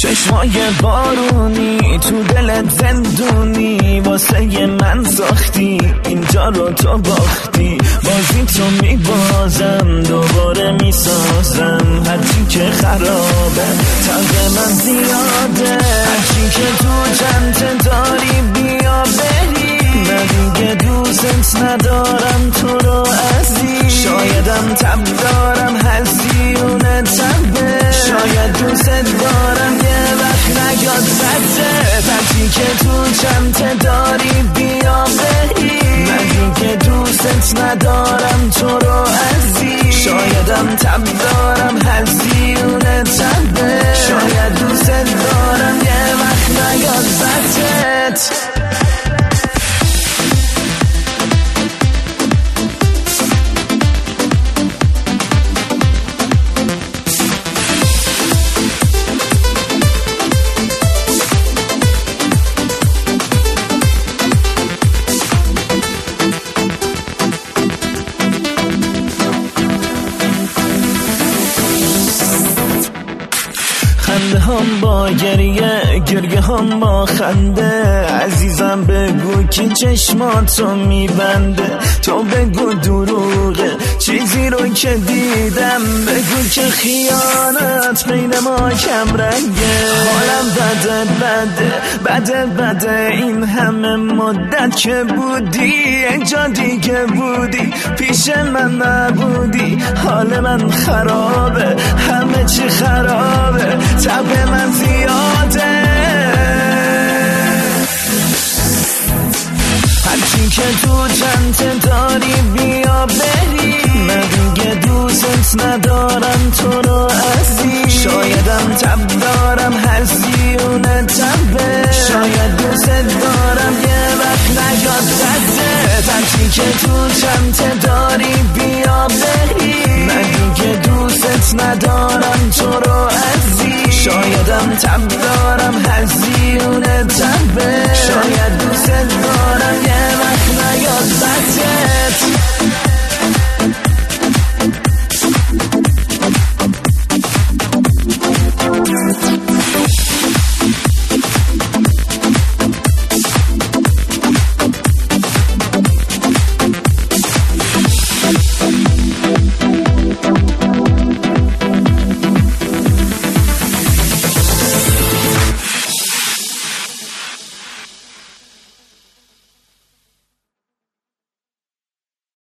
چشمای بارونی تو دلت زندونی واسه من ساختی اینجا رو تو باختی بازی تو میبازم دوباره میسازم هرچی که خرابه تنگ من زیاده هرچی که تو چند داری بیا بری من دیگه دوست ندارم تو رو عزیز شایدم تب دارم هزیونه تبه شاید دوست دارم یه وقت نگاد زده هرچی که تو چند داری بیا بری من دیگه دوست ندارم تو رو عزیز شایدم تب دارم هزیونه تبه شاید دوست دارم یه وقت نگاد زده خنده هم با گریه هم با خنده عزیزم بگو که چشماتو میبنده تو بگو دروغه چیزی رو که دیدم بگو که خیانت بین ما کم رنگه حالم بده این همه مدت که بودی اینجا دیگه بودی پیش من نبودی حال من خرابه همه چی خرابه تب من زیاده هرچی که تو چند داری بیا بری من دیگه دوست ندارم تو رو عزیز شایدم تب دارم هزیونه تبه شاید دوست دارم یه وقت نگاد زده هرچی که تو چند داری بیا بری من دیگه دوست ندارم تو رو عزیز شایدم تب دارم هزیونه تبه شاید دوست دارم یه وقت نگاد